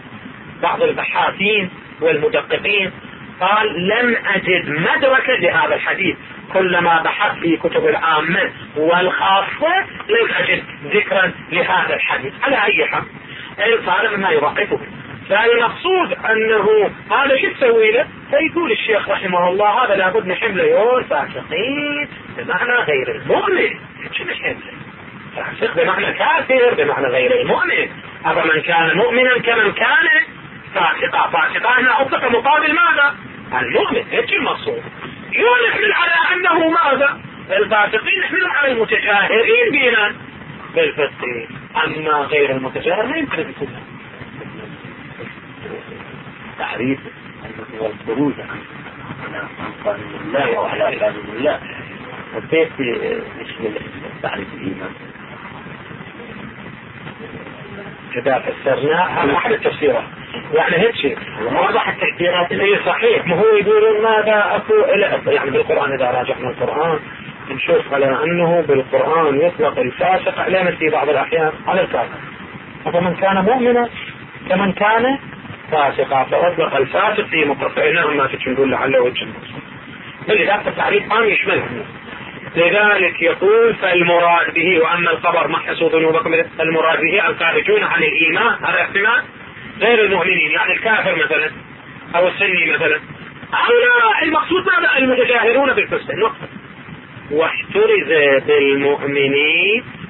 بعض البحاثين والمدققين قال لم أجد مدركا لهذا الحديث، كلما بحث في كتب العامة والخاصة لم أجد ذكرا لهذا الحديث. على أي حال هذا مما يوقفه. فالمقصود أنه هذا شو تسوي له؟ فيقول الشيخ رحمه الله هذا لابد نحمله يقول فاسقين بمعنى غير المؤمن. شو نحمله؟ فاسق بمعنى كافر بمعنى غير المؤمن. أفمن كان مؤمنا كمن كان فاسقا. فاسقا هنا أطلق مقابل ماذا؟ المؤمن. ايش المقصود؟ نحمل على أنه ماذا؟ الفاسقين نحملهم على المتجاهرين بنا بالفسق، أما غير المتجاهر ما يمكن أن يكون تعريف والخروج عن قانون الله وعلى قانون الله. وكيف يشمل تعريف الإيمان؟ كذا فسرناه هذا أحد التفسيرات يعني هيك شيء واضح التعبيرات اللي صحيح. ما هو يقولون ماذا أكو يعني بالقرآن إذا راجعنا القرآن نشوف على أنه بالقرآن يطلق الفاسق علامة في بعض الأحيان على الكافر. فمن كان مؤمنا كمن كان فاسقا فأطلق الفاسق في مقرفينهم ما تنقول لعله وجه المقصود. فلذلك التعريف عام يشملهم. لذلك يقول فالمراد به وأما الخبر محسوا ذنوبكم المراد به الخارجون عن الإيمان. هذا احتمال غير المؤمنين يعني الكافر مثلا أو السني مثلا. هؤلاء المقصود ماذا؟ المتجاهرون بالفسق نقطة. واحترز بالمؤمنين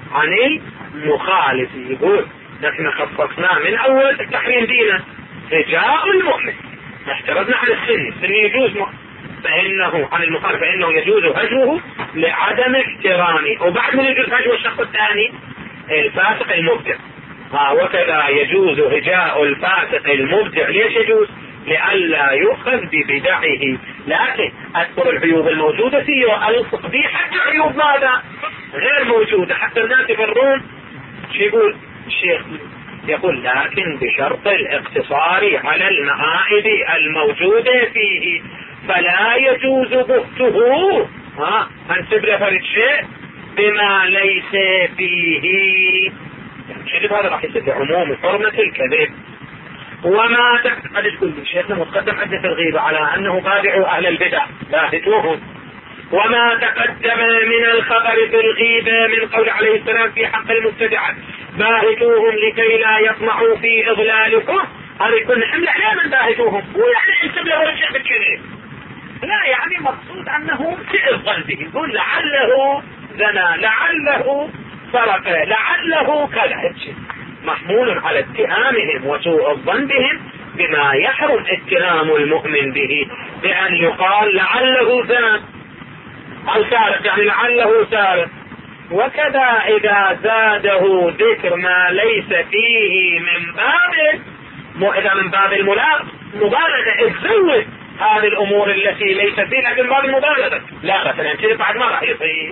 عن المخالف. يقول نحن خصصناه من اول التحريم دينا هجاء المؤمن، احترزنا عن السني يجوز فانه عن المخالف فانه يجوز هجره لعدم احترامه. وبعد من يجوز هجر الشخص الثاني الفاسق المبدع. وكذا يجوز هجاء الفاسق المبدع. ليش يجوز؟ لئلا يؤخذ ببدعه. لكن اذكر العيوب الموجودة فيه والصق به حتى عيوب ماذا غير موجودة، حتى الناس يفرون. شو يقول الشيخ؟ يقول لكن بشرط الاقتصار على المعائب الموجودة فيه، فلا يجوز بهته انسب له فرد شيء بما ليس فيه. شرب هذا راح يسد عموم حرمة الكذب. وما قد تقول شيخنا متقدم عدة الغيبة على انه بادع اهل البدع باهتوهم. وما تقدم من الخبر في الغيبة من قول عليه السلام في حق المبتدعة باهتوهم لكي لا يطمعوا في اضلالكم، هذا يكون حملة لا من باهتوهم ويعني انسب له الشيء بالكذب، لا يعني مقصود انه سئل قلبه، يقول لعله زنى، لعله سرق، لعله كذا، محمول على اتهامهم وسوء الظن بهم بما يحرم اتهام المؤمن به، بأن يقال لعله زنى أو سارق، يعني لعله سارق. وكذا إذا زاده ذكر ما ليس فيه من باب المبالغة، تزود هذه الأمور التي ليس فيه لكن باب المبالغة لا مثلا كذا بعد ما راح يصير.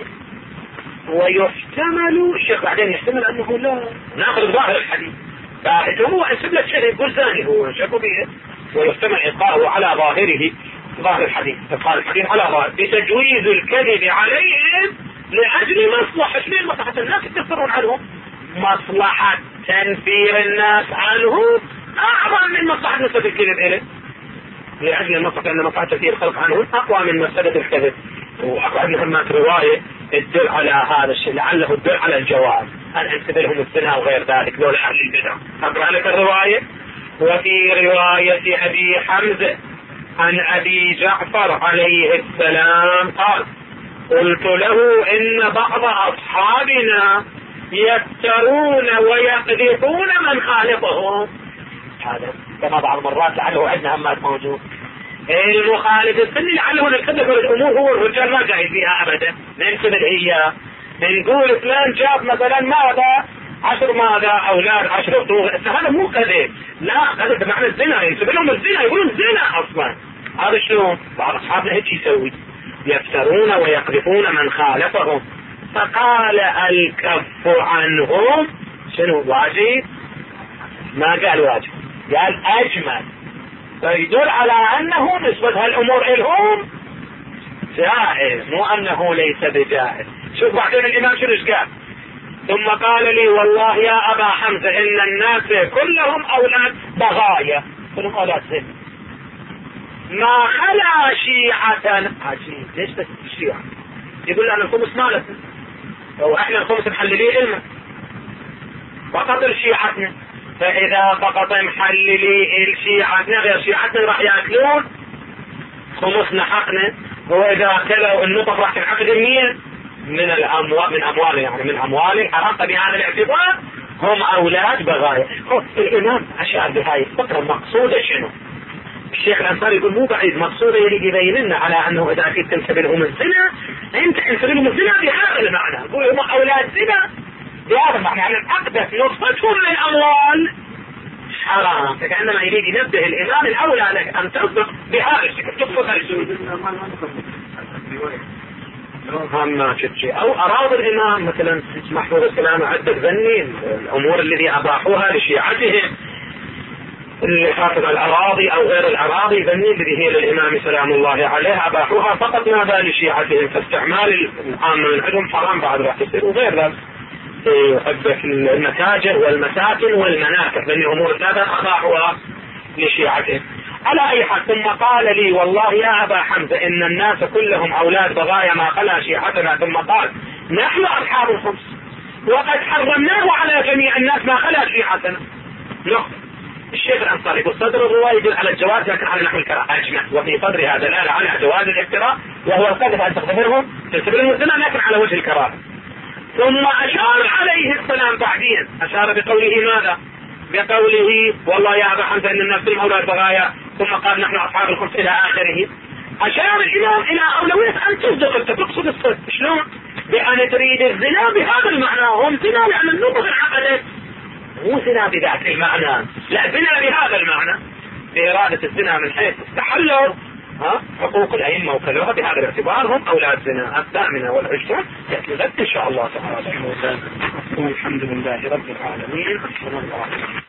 ويحتمل الشيخ بعدين يحتمل أنه لا ناخذ ظاهر الحديث فهو أنسب لك شيء يقول ثاني هو شكو به، ويحتمل إلقاءه على ظاهره ظاهر الحديث على ظاهر بتجويز الكذب عليهم لأجل مصلحة من مصلحة الناس يكفرون عنهم. مصلحة تنفير الناس عنه أعظم من مصلحة نسبة الكذب إليه، لأجل المصلحة أن مصلحة تنفير الخلق عنه أقوى من مسألة الكذب. وأقوى من هناك رواية الدل على هذا الشيء، لعله الدل على الجواز أن أنسب لهم الزنا وغير ذلك دول أهل البدع. أقرأ لك الرواية. وفي رواية أبي حمزة عن أبي جعفر عليه السلام قال: قلت له إن بعض أصحابنا يفترون ويقذفون من خالطهم. هذا كما بعض المرات لعله عندنا همات موجود. المخالف السني لعله نكذب الأمور، هو الرجال ما جاي فيها أبدا، ننسب الهية نقول فلان جاب مثلا ماذا 10 ماذا أولاد 10 طوغ، هذا مو كذب، لا هذا بمعنى الزنا، ينسب لهم الزنا، يقولون الزنا أصلا. هذا شلون؟ بعض أصحابنا هيك يسوي، يفترون ويقذفون من خالفهم. فقال الكف عنهم شنو واجب؟ ما قال واجب، قال أجمل، فيدل على أنه نسبة هالأمور إلهم جائز، مو أنه ليس بجائز. شوف بعدين الإمام شنو قال: ثم قال لي والله يا أبا حمزة إن الناس كلهم أولاد بغايا، كلهم أولاد زين، ما خلا شيعة. عجيب، ليش بس الشيعة؟ يقول أنا الخمس مالتنا، وإحنا الخمس محللين إلنا فقط الشيعتنا، فإذا فقط محللي الشيعتنا غير شيعتنا راح يأكلون خمسنا حقنا، وإذا كلوا النطق راح تنعقد من الأموال، من أموال يعني من أموال حرام. بهذا الاعتبار هم أولاد بغايا. الإمام أشار بهاي الفكرة مقصودة شنو؟ الشيخ الأنصاري يقول مو بعيد، مقصوده يبين لنا على أنه إذا كنت تنسب لهم الزنا أنت تنسب لهم الزنا بهذا المعنى، يقول هم أولاد زنا بهذا المعنى، يعني الأقدس نطفتهم من أموال حرام، فكأنما يريد ينبه الإمام الأولى لك أن تصدق بهذا الشكل، تطفق السود هم شيء. أو أراد الإمام مثلا محفوظ السلام عدة ذني الأمور الذي أباحوها لشيعتهم اللي حافظ الأراضي أو غير الأراضي ذني الذي هي للإمام سلام الله عليه أباحوها فقط ماذا لشيعتهم، فاستعمال العامة من عندهم حرام بعد راح يصير. وغير ذلك يحبك المتاجر والمساكن والمناكب لأن أمور ثلاثة أباحوها لشيعتهم. على أي حال ثم قال لي والله يا أبا حمزة إن الناس كلهم أولاد بغايا ما خلا شيعتنا، ثم قال نحن أصحاب الخمس وقد حرمناه على جميع الناس ما خلا شيعتنا. نقطة. الشيخ الأنصاري يقول صدر الرواية يدل على الجواز لكن على نحو الكراهة أجمع، وفي صدر هذا الآن على جواز الافتراء وهو القذف أن تقذفهم تنسب لهم الزنا لكن على وجه الكراهة. ثم أشار عليه السلام بعدين، أشار بقوله ماذا؟ بقوله والله يا أبا حمزة إن الناس المولى البغايا، ثم قال نحن أصحاب الخبز إلى آخره. أشار إلى أولوية أن تصدق، أنت تقصد الصدق. شلون؟ بأن تريد الزنا بهذا المعنى، هم زنا لأن النطق انعقدت، مو زنا بذات المعنى، لا زنا بهذا المعنى، بإرادة الزنا من حيث استحلوا حقوق الأئمة وكلها، بهذا الاعتبار هم أولاد زنا. الثامنة والعشرون يأتي غد إن شاء الله تعالى. والحمد لله رب العالمين.